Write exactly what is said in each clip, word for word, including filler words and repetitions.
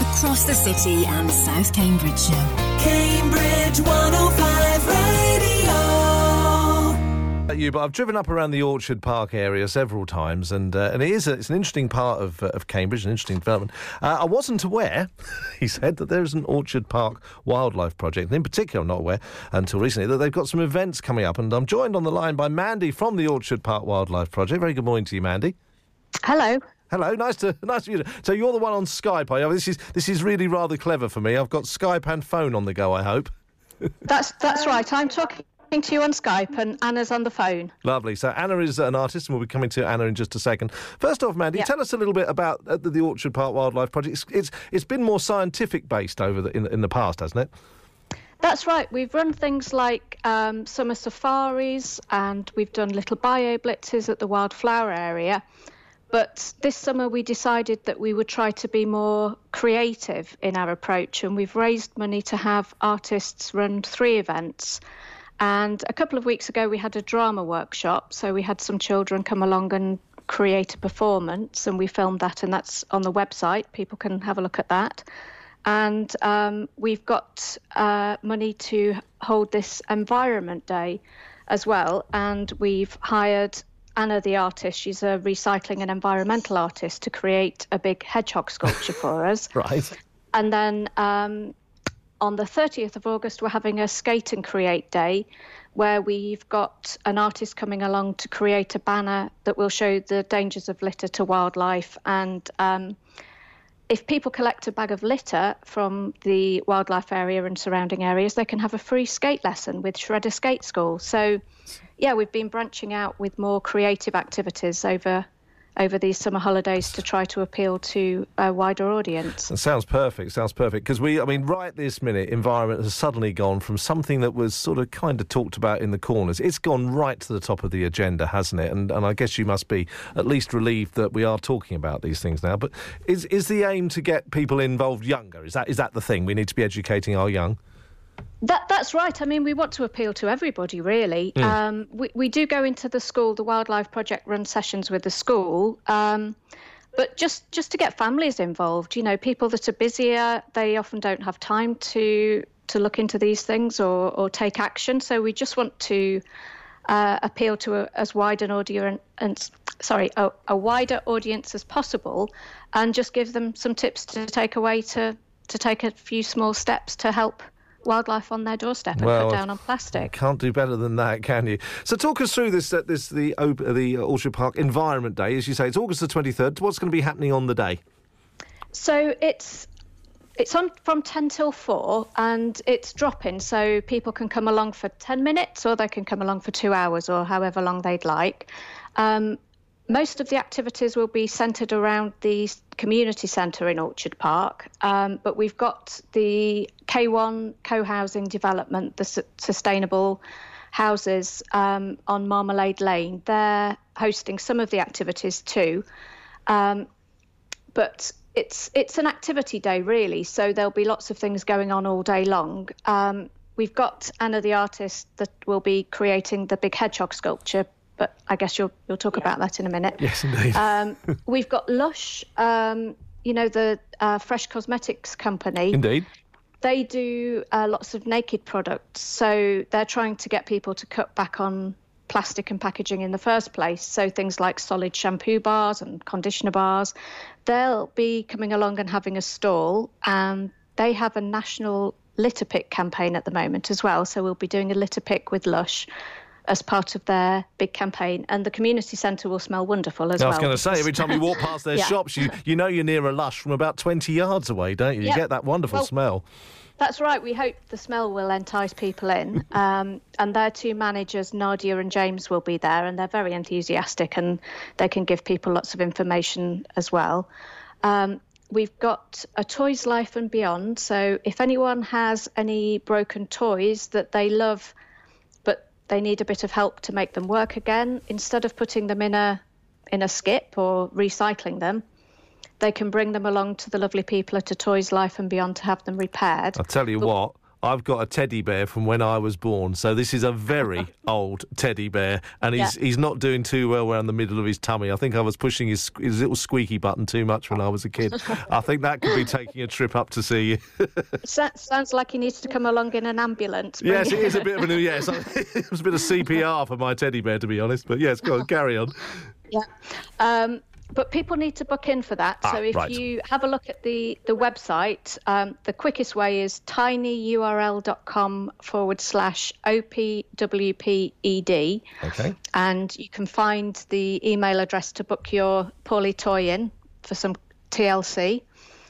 across the city and South Cambridgeshire. Cambridge one oh five Radio. You, but I've driven up around the Orchard Park area several times, and uh, and it is a, it's an interesting part of uh, of Cambridge, an interesting development. Uh, I wasn't aware, he said, that there's an Orchard Park wildlife project, and in particular, I'm not aware until recently that they've got some events coming up. And I'm joined on the line by Mandy from the Orchard Park Wildlife Project. Very good morning to you, Mandy. Hello. Hello, nice to nice to meet you. So you're the one on Skype, are you? This is this is really rather clever for me. I've got Skype and phone on the go, I hope. That's that's right. I'm talking to you on Skype and Anna's on the phone. Lovely. So Anna is an artist, and we'll be coming to Anna in just a second. First off, Mandy, Yep. tell us a little bit about uh, the, the Orchard Park Wildlife Project. It's it's, it's been more scientific based over the, in in the past, hasn't it? That's right. We've run things like um, summer safaris, and we've done little bio blitzes at the wildflower area. But this summer we decided that we would try to be more creative in our approach, and we've raised money to have artists run three events. And a couple of weeks ago we had a drama workshop, so we had some children come along and create a performance, and we filmed that, and that's on the website. People can have a look at that. And um, we've got uh, money to hold this Environment Day as well, and we've hired Anna, the artist. She's a recycling and environmental artist, to create a big hedgehog sculpture for us. Right. And then um, on the thirtieth of August, we're having a Skate and Create Day, where we've got an artist coming along to create a banner that will show the dangers of litter to wildlife. And um, if people collect a bag of litter from the wildlife area and surrounding areas, they can have a free skate lesson with Shredder Skate School. So, yeah, we've been branching out with more creative activities over over these summer holidays to try to appeal to a wider audience. It sounds perfect, sounds perfect. Because we, I mean, right this minute, environment has suddenly gone from something that was sort of kind of talked about in the corners. It's gone right to the top of the agenda, hasn't it? And and I guess you must be at least relieved that we are talking about these things now. But is is the aim to get people involved younger? Is that is that the thing? We need to be educating our young? That That's right. I mean, we want to appeal to everybody, really. Mm. Um, we, we do go into the school, the Wildlife Project runs sessions with the school, um, but just, just to get families involved. You know, people that are busier, they often don't have time to to look into these things or, or take action. So we just want to uh, appeal to a, as wide an audience, and, sorry, a, a wider audience as possible, and just give them some tips to take away to, to take a few small steps to help wildlife on their doorstep and well, cut down on plastic. Can't do better than that, can you? So talk us through this, uh, this the uh, the Orchard Park Environment Day. As you say, it's August the twenty-third. What's going to be happening on the day? So it's it's on from ten till four, and it's drop-in, so people can come along for ten minutes, or they can come along for two hours, or however long they'd like. Um, Most of the activities will be centred around the community centre in Orchard Park, um, but we've got the K one co-housing development, the su- sustainable houses um, on Marmalade Lane. They're hosting some of the activities too, um, but it's it's an activity day really, so there'll be lots of things going on all day long. Um, we've got Anna, the artist, that will be creating the big hedgehog sculpture, but I guess you'll you'll talk yeah. about that in a minute. Yes, indeed. Um, we've got Lush, um, you know, the uh, fresh cosmetics company. Indeed. They do uh, lots of naked products, so they're trying to get people to cut back on plastic and packaging in the first place. So things like solid shampoo bars and conditioner bars, they'll be coming along and having a stall, and they have a national litter pick campaign at the moment as well. So we'll be doing a litter pick with Lush as part of their big campaign, and the community centre will smell wonderful as I well. was going to say, every time you walk past their yeah. shops, you you know you're near a Lush from about twenty yards away, don't you? You yep. get that wonderful well, smell. That's right. We hope the smell will entice people in. Um, and their two managers, Nadia and James, will be there, and they're very enthusiastic, and they can give people lots of information as well. Um, we've got a Toys Life and Beyond, so if anyone has any broken toys that they love, they need a bit of help to make them work again, instead of putting them in a in a skip or recycling them, they can bring them along to the lovely people at a Toys Life and Beyond to have them repaired. I'll tell you but, what, I've got a teddy bear from when I was born, so this is a very old teddy bear, and he's Yeah. he's not doing too well around the middle of his tummy. I think I was pushing his, his little squeaky button too much when I was a kid. I think that could be taking a trip up to see you. So, sounds like he needs to come along in an ambulance. Bring Yes, it is a bit of a yes. It was a bit of C P R for my teddy bear, to be honest. But yes, go on, carry on. Yeah. Um, but people need to book in for that. Ah, so if right. you have a look at the, the website, um, the quickest way is tinyurl.com forward slash OPWPED. Okay. And you can find the email address to book your poorly toy in for some T L C.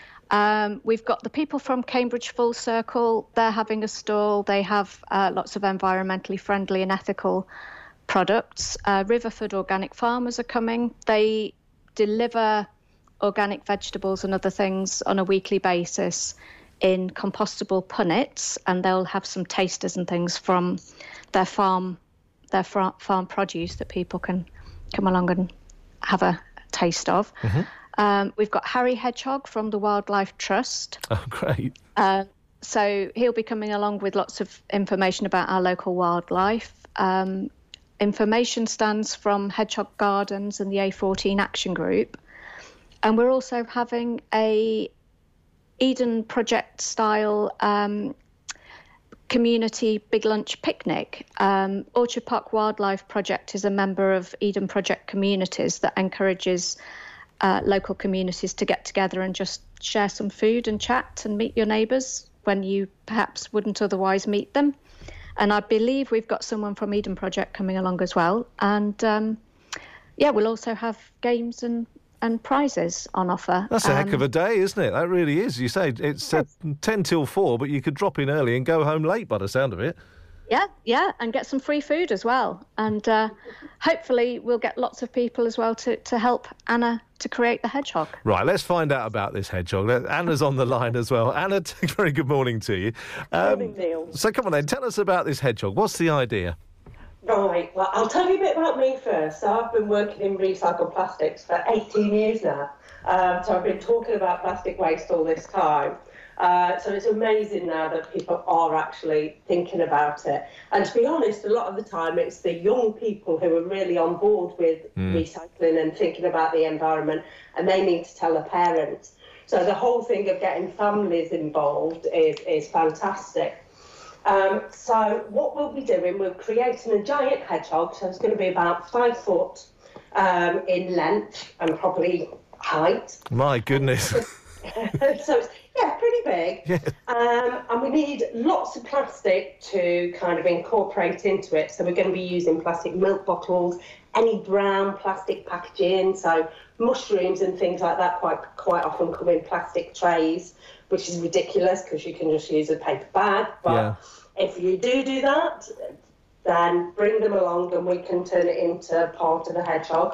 Um, we've got the people from Cambridge Full Circle. They're having a stall. They have uh, lots of environmentally friendly and ethical products. Uh, Riverford Organic Farmers are coming. They deliver organic vegetables and other things on a weekly basis in compostable punnets, and they'll have some tasters and things from their farm, their fra- farm produce that people can come along and have a taste of. Mm-hmm. Um, we've got Harry Hedgehog from the Wildlife Trust. Oh, great. Uh, so he'll be coming along with lots of information about our local wildlife. Um, information stands from Hedgehog Gardens and the A fourteen Action Group. And we're also having a Eden Project style um, community big lunch picnic. Um, Orchard Park Wildlife Project is a member of Eden Project Communities that encourages uh, local communities to get together and just share some food and chat and meet your neighbours when you perhaps wouldn't otherwise meet them. And I believe we've got someone from Eden Project coming along as well. And um, yeah, we'll also have games and, and prizes on offer. That's a um, heck of a day, isn't it? That really is. You say it's uh, ten till four, but you could drop in early and go home late by the sound of it. Yeah, yeah, and get some free food as well. And uh, hopefully we'll get lots of people as well to, to help Anna to create the hedgehog. Right, let's find out about this hedgehog. Anna's on the line as well. Anna, very good morning to you. Um, Morning, Neil. So come on then, tell us about this hedgehog. What's the idea? Right, well, I'll tell you a bit about me first. So I've been working in recycled plastics for eighteen years now. Um, so I've been talking about plastic waste all this time. Uh, so it's amazing now that people are actually thinking about it. And to be honest, a lot of the time it's the young people who are really on board with mm. recycling and thinking about the environment, and they need to tell their parents. So the whole thing of getting families involved is, is fantastic. Um, so what we'll be doing, we're creating a giant hedgehog, so it's going to be about five foot um, in length and probably height. My goodness. So it's, yeah, pretty big. Yeah. Um, and we need lots of plastic to kind of incorporate into it. So we're going to be using plastic milk bottles, any brown plastic packaging. So mushrooms and things like that quite quite often come in plastic trays, which is ridiculous because you can just use a paper bag. But yeah. if you do do that, then bring them along and we can turn it into part of the hedgehog.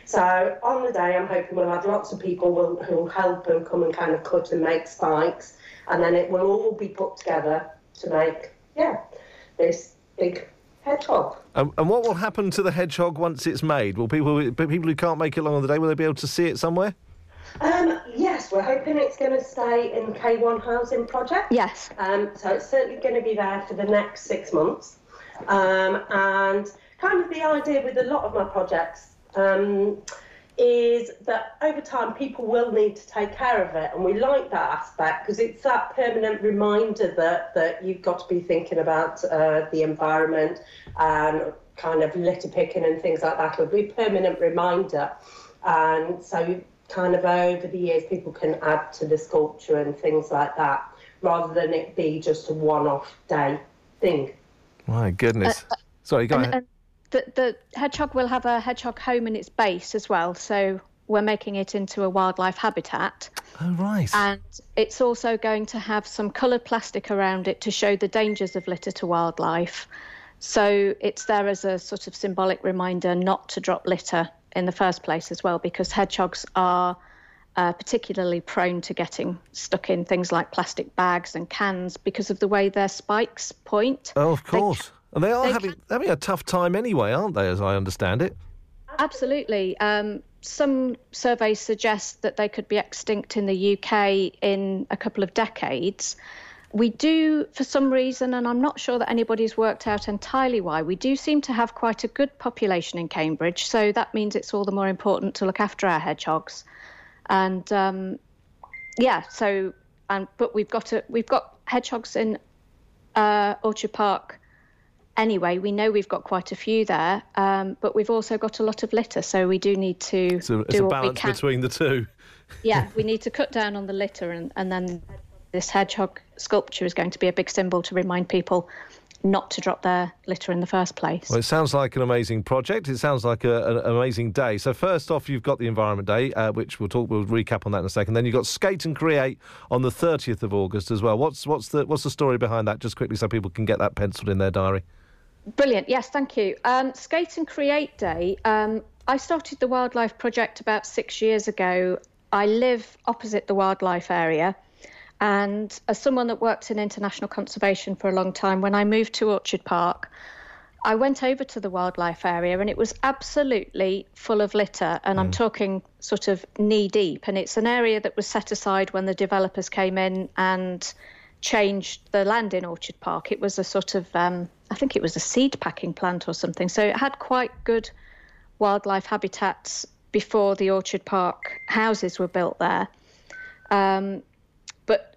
So on the day, I'm hoping we'll have lots of people will, who will help and come and kind of cut and make spikes, and then it will all be put together to make, yeah, this big hedgehog. Um, and what will happen to the hedgehog once it's made? Will people people who can't make it along on the day, will they be able to see it somewhere? Um, yes, we're hoping it's going to stay in the K one housing project. Yes. Um, so it's certainly going to be there for the next six months. Um, and kind of the idea with a lot of my projects um, is that over time people will need to take care of it, and we like that aspect because it's that permanent reminder that, that you've got to be thinking about uh, the environment and kind of litter picking and things like that. It'll be a permanent reminder, and so kind of over the years people can add to the sculpture and things like that rather than it be just a one-off day thing. My goodness. Uh, Sorry, go and, ahead. And the, the hedgehog will have a hedgehog home in its base as well, so we're making it into a wildlife habitat. Oh, right. And it's also going to have some coloured plastic around it to show the dangers of litter to wildlife. So it's there as a sort of symbolic reminder not to drop litter in the first place as well, because hedgehogs are uh, particularly prone to getting stuck in things like plastic bags and cans because of the way their spikes point. Oh, of course. They, and they are they having can, having a tough time anyway, aren't they, as I understand it? Absolutely. Um, some surveys suggest that they could be extinct in the U K in a couple of decades. we do, for some reason, and I'm not sure that anybody's worked out entirely why, we do seem to have quite a good population in Cambridge. So that means it's all the more important to look after our hedgehogs. And um, yeah, so, and but we've got a, we've got hedgehogs in uh, Orchard Park anyway. We know we've got quite a few there, um, but we've also got a lot of litter. So we do need to so it's do a what we balance can. between the two. Yeah, we need to cut down on the litter, and, and then this hedgehog sculpture is going to be a big symbol to remind people not to drop their litter in the first place. Well, it sounds like an amazing project. It sounds like a, an amazing day. So first off, you've got the Environment Day, uh, which we'll talk. We'll recap on that in a second. Then you've got Skate and Create on the thirtieth of August as well. What's what's the what's the story behind that? Just quickly, so people can get that penciled in their diary. Brilliant. Yes, thank you. Um, Skate and Create Day. Um, I started the Wildlife Project about six years ago. I live opposite the wildlife area. And as someone that worked in international conservation for a long time, when I moved to Orchard Park, I went over to the wildlife area and it was absolutely full of litter. And mm. I'm talking sort of knee deep. And it's an area that was set aside when the developers came in and changed the land in Orchard Park. It was a sort of, um, I think it was a seed packing plant or something. So it had quite good wildlife habitats before the Orchard Park houses were built there. Um, but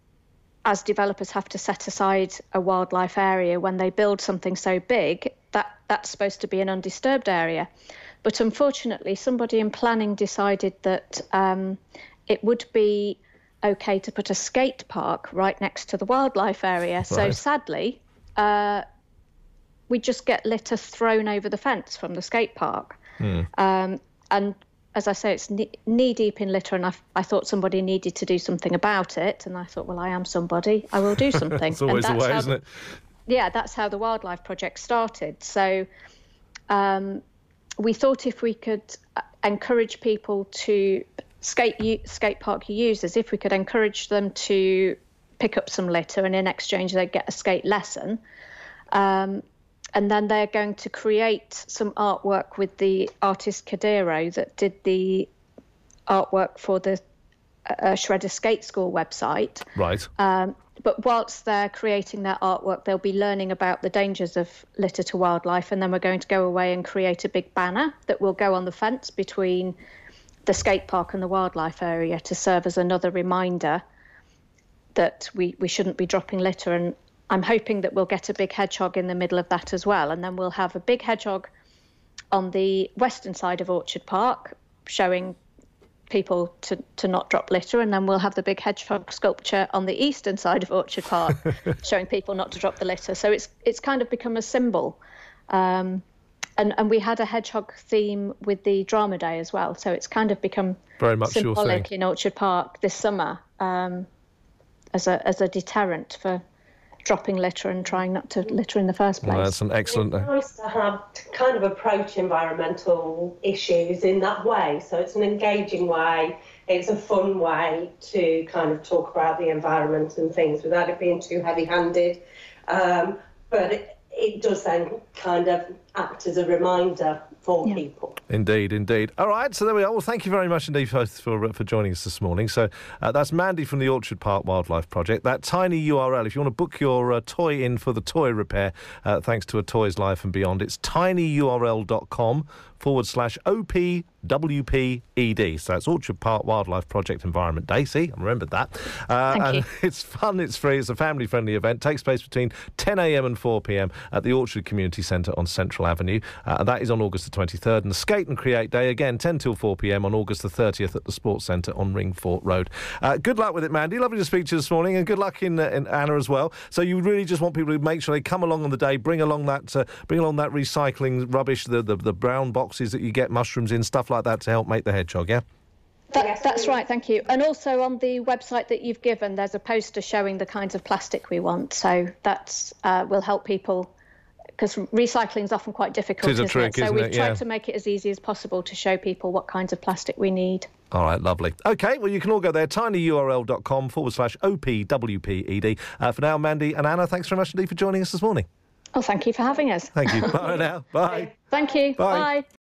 as developers have to set aside a wildlife area when they build something so big, that, that's supposed to be an undisturbed area. But unfortunately, somebody in planning decided that um, it would be okay to put a skate park right next to the wildlife area. Right. So sadly, uh, we just get litter thrown over the fence from the skate park. Mm. Um, and as I say, it's knee deep in litter, and I, I thought somebody needed to do something about it. And I thought, well, I am somebody. I will do something. It's always the way, isn't it? Yeah, that's how the Wildlife Project started. So um, we thought if we could encourage people to skate skate park users, if we could encourage them to pick up some litter, and in exchange they'd get a skate lesson. Um, And then they're going to create some artwork with the artist Kadiro that did the artwork for the uh, Shredder Skate School website. Right. Um, but whilst they're creating their artwork, they'll be learning about the dangers of litter to wildlife. And then we're going to go away and create a big banner that will go on the fence between the skate park and the wildlife area to serve as another reminder that we, we shouldn't be dropping litter. And I'm hoping that we'll get a big hedgehog in the middle of that as well. And then we'll have a big hedgehog on the western side of Orchard Park, showing people to, to not drop litter. And then we'll have the big hedgehog sculpture on the eastern side of Orchard Park, showing people not to drop the litter. So it's it's kind of become a symbol. Um, and, and we had a hedgehog theme with the drama day as well. So it's kind of become very much symbolic in Orchard Park this summer um, as a as a deterrent for dropping litter and trying not to litter in the first place. Well, that's an excellent... It's nice to have to kind of approach environmental issues in that way. So it's an engaging way, it's a fun way to kind of talk about the environment and things without it being too heavy-handed. Um, but it, it does then kind of act as a reminder for yeah. people. Indeed, indeed. All right, so there we are. Well, thank you very much indeed for for, for joining us this morning. So uh, that's Mandy from the Orchard Park Wildlife Project. That tiny U R L, if you want to book your uh, toy in for the toy repair, uh, thanks to A Toys Life and Beyond, it's tinyurl.com forward slash OPWPED. So that's Orchard Park Wildlife Project Environment Day. See, I remembered that. Uh, Thank and you. It's fun, it's free, it's a family-friendly event. Takes place between ten a.m. and four p.m. at the Orchard Community Centre on Central Avenue. Uh, and that is on August the twenty-third. And the Skate and Create Day, again, ten till four p.m. on August the thirtieth at the Sports Centre on Ringfort Road. Uh, good luck with it, Mandy. Lovely to speak to you this morning, and good luck in, uh, in Anna as well. So you really just want people to make sure they come along on the day, bring along that uh, bring along that recycling rubbish, the, the, the brown boxes that you get mushrooms in, stuff like that to help make the hedgehog, yeah? That, yes, that's right, thank you. And also on the website that you've given, there's a poster showing the kinds of plastic we want. So that uh, will help people, because recycling is often quite difficult, it is a isn't trick, it? So isn't we've it? tried Yeah. to make it as easy as possible to show people what kinds of plastic we need. All right, lovely. OK, well, you can all go there, tinyurl.com forward slash OPWPED. Uh, for now, Mandy and Anna, thanks very much indeed for joining us this morning. Oh, thank you for having us. Thank you. Bye now. Bye. Thank you. Bye. Bye.